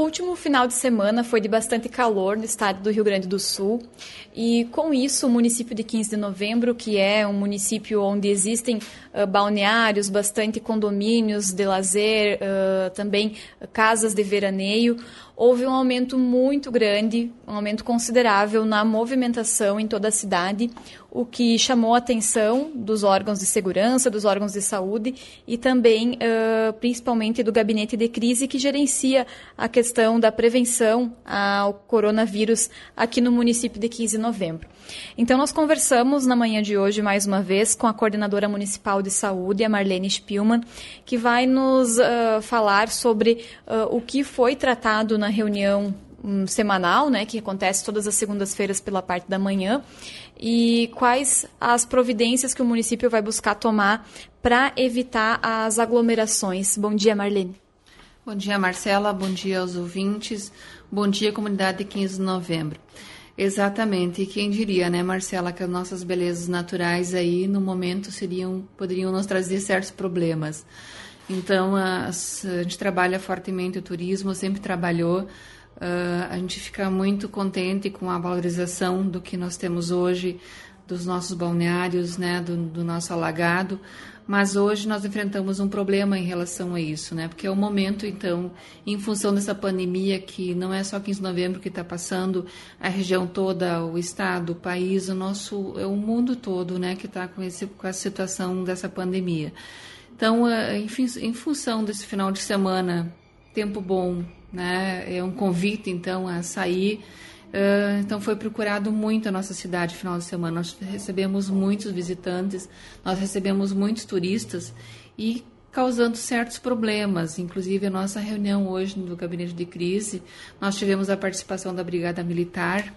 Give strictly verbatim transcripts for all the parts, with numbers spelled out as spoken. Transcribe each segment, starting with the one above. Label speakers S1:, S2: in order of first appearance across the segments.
S1: último final de semana foi de bastante calor no estado do Rio Grande do Sul e, com isso, o município de quinze de novembro, que é um município onde existem uh, balneários, bastante condomínios de lazer, uh, também casas de veraneio, houve um aumento muito grande, um aumento considerável na movimentação em toda a cidade, o que chamou a atenção dos órgãos de segurança, dos órgãos de saúde e também, uh, principalmente, do gabinete de crise que gerencia a questão da prevenção ao coronavírus aqui no município de quinze de novembro. Então, nós conversamos na manhã de hoje, mais uma vez, com a coordenadora municipal de saúde, a Marlene Spielmann, que vai nos uh, falar sobre uh, o que foi tratado na reunião um, semanal, né, que acontece todas as segundas-feiras pela parte da manhã, e quais as providências que o município vai buscar tomar para evitar as aglomerações. Bom dia, Marlene.
S2: Bom dia, Marcela. Bom dia aos ouvintes. Bom dia, comunidade de quinze de novembro. Exatamente. E quem diria, né, Marcela, que as nossas belezas naturais aí, no momento, seriam, poderiam nos trazer certos problemas. Então, as, a gente trabalha fortemente o turismo, sempre trabalhou. Uh, a gente fica muito contente com a valorização do que nós temos hoje, dos nossos balneários, né, do, do nosso alagado, mas hoje nós enfrentamos um problema em relação a isso, né, porque é o momento, então, em função dessa pandemia, que não é só quinze de novembro que está passando, a região toda, o estado, o país, o nosso, é o mundo todo, né, que está com, esse, com a situação dessa pandemia. Então, uh, enfim, em função desse final de semana, tempo bom, né, é um convite, então, a sair. Uh, então, foi procurado muito a nossa cidade no final de semana. Nós recebemos muitos visitantes, nós recebemos muitos turistas e causando certos problemas. Inclusive, a nossa reunião hoje no gabinete de crise, nós tivemos a participação da Brigada Militar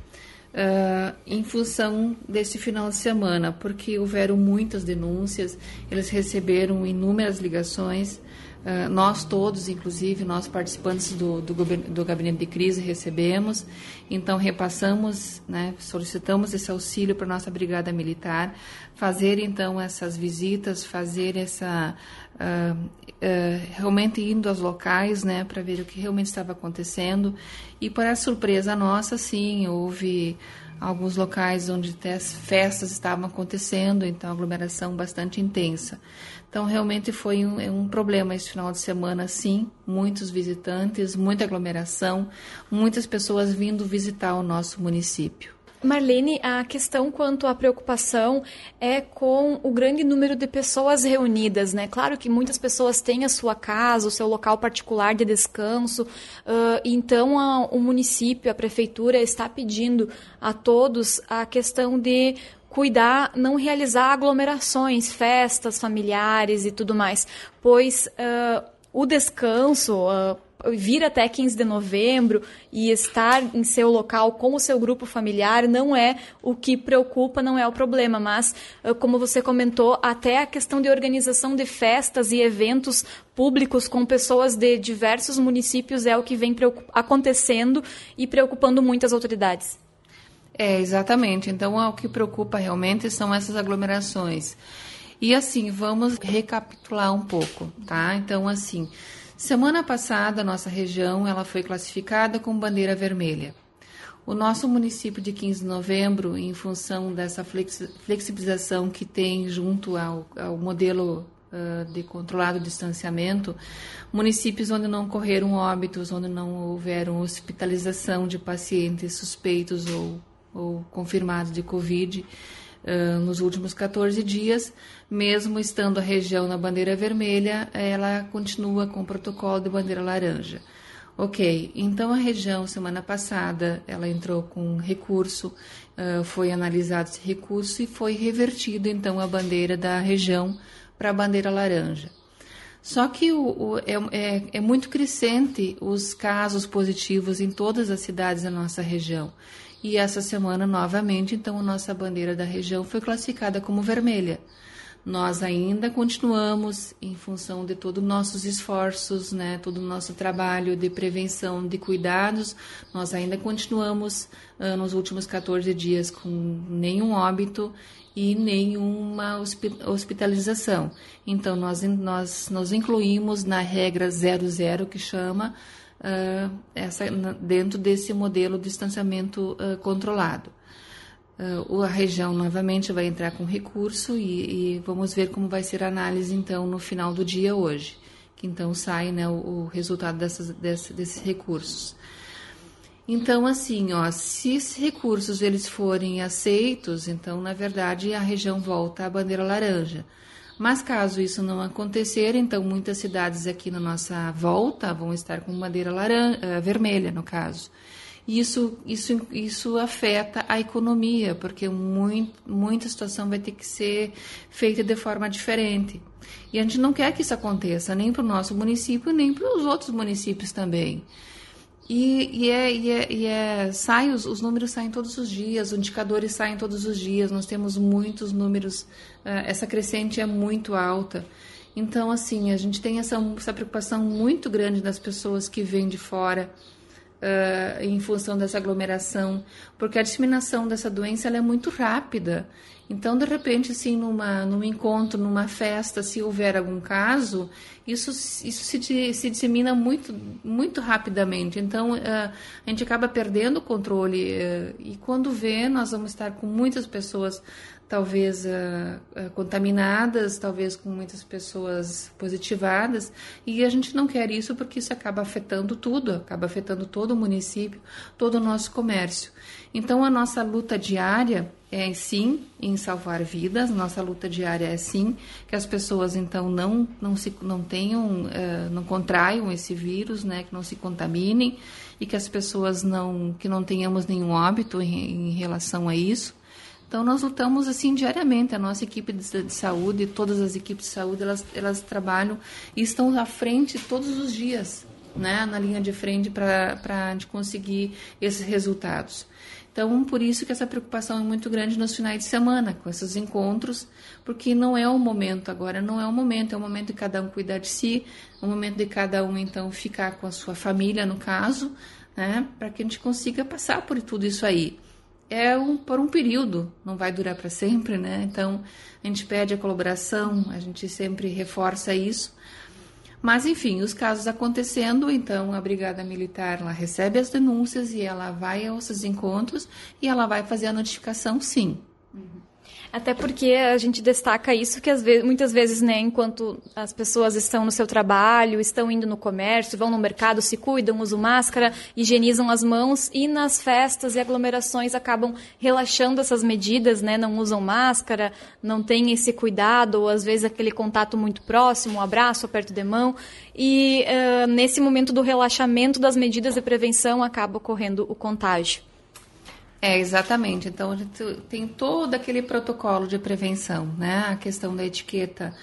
S2: uh, em função desse final de semana, porque houveram muitas denúncias, eles receberam inúmeras ligações. Uh, nós todos, inclusive, nós participantes do, do, do gabinete de crise, recebemos, então repassamos, né, solicitamos esse auxílio para a nossa brigada militar, fazer então essas visitas, fazer essa, uh, uh, realmente indo aos locais, né, para ver o que realmente estava acontecendo, e para surpresa nossa, sim, houve alguns locais onde até as festas estavam acontecendo, então aglomeração bastante intensa. Então, realmente foi um, um problema esse final de semana, sim, muitos visitantes, muita aglomeração, muitas pessoas vindo visitar o nosso município.
S1: Marlene, a questão quanto à preocupação é com o grande número de pessoas reunidas, né? Claro que muitas pessoas têm a sua casa, o seu local particular de descanso, uh, então a, o município, a prefeitura está pedindo a todos a questão de cuidar, não realizar aglomerações, festas familiares e tudo mais, pois uh, o descanso, uh, vir até quinze de novembro e estar em seu local com o seu grupo familiar não é o que preocupa, não é o problema, mas, uh, como você comentou, até a questão de organização de festas e eventos públicos com pessoas de diversos municípios é o que vem acontecendo e preocupando muito as autoridades.
S2: É, exatamente. Então, o que preocupa realmente são essas aglomerações. E, assim, vamos recapitular um pouco, tá? Então, assim, semana passada, a nossa região ela foi classificada com bandeira vermelha. O nosso município de quinze de novembro, em função dessa flexibilização que tem junto ao, ao modelo uh, de controlado distanciamento, municípios onde não ocorreram óbitos, onde não houveram hospitalização de pacientes suspeitos ou ou confirmados de Covid uh, nos últimos quatorze dias, mesmo estando a região na bandeira vermelha, ela continua com o protocolo de bandeira laranja. Ok, então a região, semana passada, ela entrou com recurso, uh, foi analisado esse recurso e foi revertido, então, a bandeira da região para a bandeira laranja. Só que o, o, é, é, é muito crescente os casos positivos em todas as cidades da nossa região. E essa semana, novamente, então, a nossa bandeira da região foi classificada como vermelha. Nós ainda continuamos, em função de todos os nossos esforços, né, todo o nosso trabalho de prevenção, de cuidados, nós ainda continuamos uh, nos últimos quatorze dias com nenhum óbito e nenhuma hospitalização. Então, nós, nós nos incluímos na regra zero zero, que chama, uh, essa, dentro desse modelo de distanciamento uh, controlado. Uh, a região novamente vai entrar com recurso e, e vamos ver como vai ser a análise então no final do dia hoje, que então sai, né, o, o resultado dessas, desse, desses recursos. Então, assim, ó, se esses recursos eles forem aceitos, então, na verdade, a região volta à bandeira laranja. Mas, caso isso não acontecer, então, muitas cidades aqui na nossa volta vão estar com bandeira laranja, vermelha, no caso. E isso, isso, isso afeta a economia, porque muito, muita situação vai ter que ser feita de forma diferente. E a gente não quer que isso aconteça, nem para o nosso município, nem para os outros municípios também. E, e, é, e, é, e é, sai, os, os números saem todos os dias, os indicadores saem todos os dias, nós temos muitos números, uh, essa crescente é muito alta. Então, assim, a gente tem essa, essa preocupação muito grande das pessoas que vêm de fora, Uh, em função dessa aglomeração, porque a disseminação dessa doença ela é muito rápida. Então, de repente, assim, numa, num encontro, numa festa, se houver algum caso, isso, isso se, se dissemina muito, muito rapidamente. Então, uh, a gente acaba perdendo o controle uh, e quando vê, nós vamos estar com muitas pessoas talvez uh, uh, contaminadas, talvez com muitas pessoas positivadas, e a gente não quer isso porque isso acaba afetando tudo, acaba afetando todo o município, todo o nosso comércio. Então, a nossa luta diária é, sim, em salvar vidas, nossa luta diária é, sim, que as pessoas, então, não, não, se, não tenham, uh, não contraiam esse vírus, né, que não se contaminem, e que as pessoas não, que não tenhamos nenhum óbito em, em relação a isso. Então, nós lutamos assim diariamente, a nossa equipe de, de saúde, todas as equipes de saúde, elas, elas trabalham e estão à frente todos os dias, né, na linha de frente para a gente conseguir esses resultados. Então, por isso que essa preocupação é muito grande nos finais de semana, com esses encontros, porque não é o momento agora, não é o momento, é o momento de cada um cuidar de si, é o momento de cada um, então, ficar com a sua família, no caso, né, para que a gente consiga passar por tudo isso aí. É um, por um período, não vai durar para sempre, né? Então, a gente pede a colaboração, a gente sempre reforça isso. Mas, enfim, os casos acontecendo, então a Brigada Militar ela recebe as denúncias e ela vai aos seus encontros e ela vai fazer a notificação, sim.
S1: Uhum. Até porque a gente destaca isso que às vezes, muitas vezes, né, enquanto as pessoas estão no seu trabalho, estão indo no comércio, vão no mercado, se cuidam, usam máscara, higienizam as mãos e nas festas e aglomerações acabam relaxando essas medidas, né, não usam máscara, não têm esse cuidado, ou às vezes aquele contato muito próximo, um abraço, aperto de mão. E uh, nesse momento do relaxamento das medidas de prevenção acaba ocorrendo o contágio.
S2: É, exatamente. Então, a gente tem todo aquele protocolo de prevenção, né? A questão da etiqueta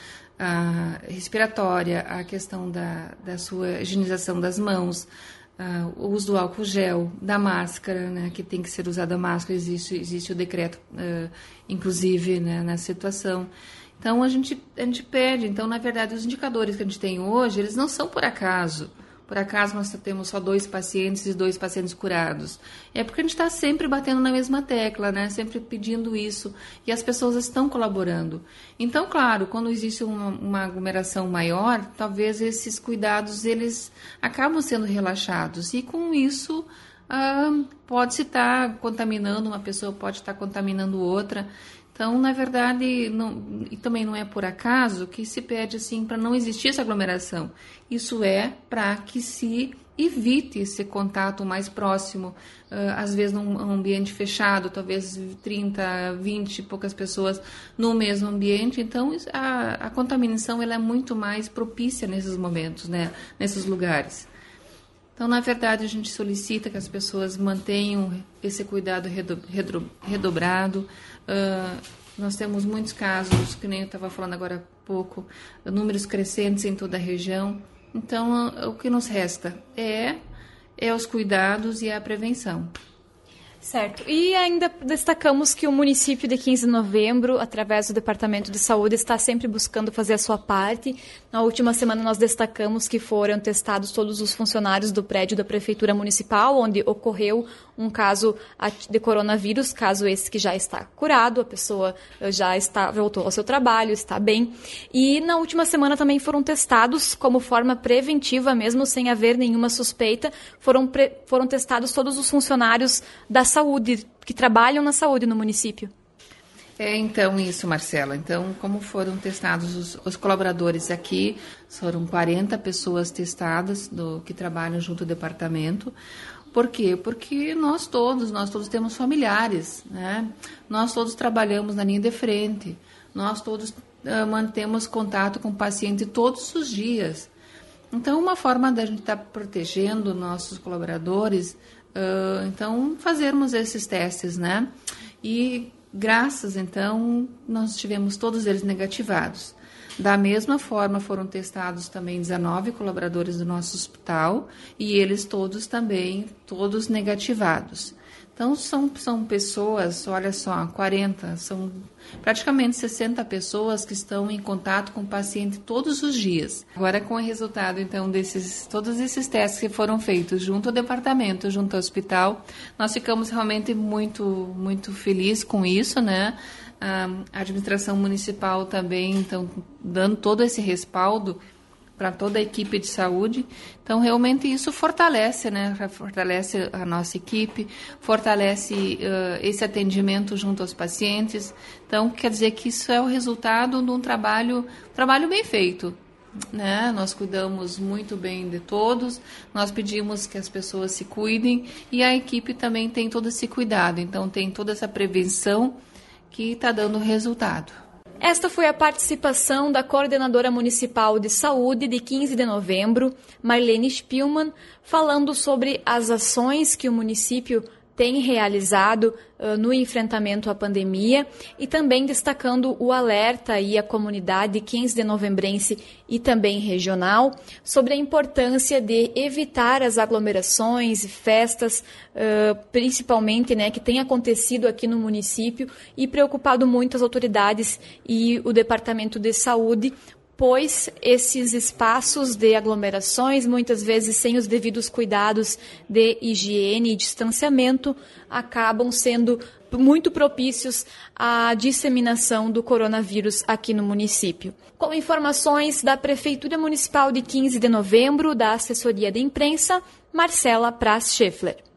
S2: a respiratória, a questão da, da sua higienização das mãos, a, o uso do álcool gel, da máscara, né? Que tem que ser usada a máscara, existe, existe o decreto, uh, inclusive, né? Na situação. Então, a gente, a gente pede. Então, na verdade, os indicadores que a gente tem hoje, eles não são por acaso. Por acaso nós temos só dois pacientes e dois pacientes curados. É porque a gente está sempre batendo na mesma tecla, né? Sempre pedindo isso. E as pessoas estão colaborando. Então, claro, quando existe uma, uma aglomeração maior, talvez esses cuidados eles acabam sendo relaxados. E com isso, ah, pode-se estar contaminando, uma pessoa pode estar contaminando outra. Então, na verdade, não, e também não é por acaso que se pede assim para não existir essa aglomeração. Isso é para que se evite esse contato mais próximo, uh, às vezes num ambiente fechado, talvez trinta, vinte e poucas pessoas no mesmo ambiente. Então, a, a contaminação ela é muito mais propícia nesses momentos, né, nesses lugares. Então, na verdade, a gente solicita que as pessoas mantenham esse cuidado redo, redo, redobrado. Uh, nós temos muitos casos, que nem eu estava falando agora há pouco, números crescentes em toda a região. Então, uh, o que nos resta é, é os cuidados e a prevenção.
S1: Certo. E ainda destacamos que o município de quinze de novembro, através do Departamento de Saúde, está sempre buscando fazer a sua parte. Na última semana nós destacamos que foram testados todos os funcionários do prédio da Prefeitura Municipal, onde ocorreu um caso de coronavírus, caso esse que já está curado, a pessoa já está, voltou ao seu trabalho, está bem. E na última semana também foram testados como forma preventiva, mesmo sem haver nenhuma suspeita, foram, pre, foram testados todos os funcionários da saúde, que trabalham na saúde no município.
S2: É, então, isso, Marcela. Então, como foram testados os, os colaboradores aqui, foram quarenta pessoas testadas do, que trabalham junto ao departamento. Por quê? Porque nós todos, nós todos temos familiares, né? Nós todos trabalhamos na linha de frente, nós todos uh, mantemos contato com o paciente todos os dias. Então, uma forma da gente estar protegendo nossos colaboradores, uh, então, fazermos esses testes, né? E, graças, então, nós tivemos todos eles negativados. Da mesma forma, foram testados também dezenove colaboradores do nosso hospital e eles todos também, todos negativados. Então, são, são pessoas, olha só, quarenta, são praticamente sessenta pessoas que estão em contato com o paciente todos os dias. Agora, com o resultado, então, desses, todos esses testes que foram feitos junto ao departamento, junto ao hospital, nós ficamos realmente muito, muito felizes com isso, né? A administração municipal também, então, dando todo esse respaldo para toda a equipe de saúde. Então, realmente isso fortalece, né? Fortalece a nossa equipe, fortalece uh, esse atendimento junto aos pacientes. Então, quer dizer que isso é o resultado de um trabalho, trabalho bem feito, né? Nós cuidamos muito bem de todos, nós pedimos que as pessoas se cuidem e a equipe também tem todo esse cuidado. Então, tem toda essa prevenção que está dando resultado.
S1: Esta foi a participação da coordenadora municipal de saúde de quinze de novembro, Marlene Spielmann, falando sobre as ações que o município tem realizado uh, no enfrentamento à pandemia e também destacando o alerta e a comunidade quinze de novembrense e também regional sobre a importância de evitar as aglomerações e festas, uh, principalmente, né, que tem acontecido aqui no município e preocupado muito as autoridades e o Departamento de Saúde, pois esses espaços de aglomerações, muitas vezes sem os devidos cuidados de higiene e distanciamento, acabam sendo muito propícios à disseminação do coronavírus aqui no município. Com informações da Prefeitura Municipal de quinze de novembro, da Assessoria de Imprensa, Marcela Praz Scheffler.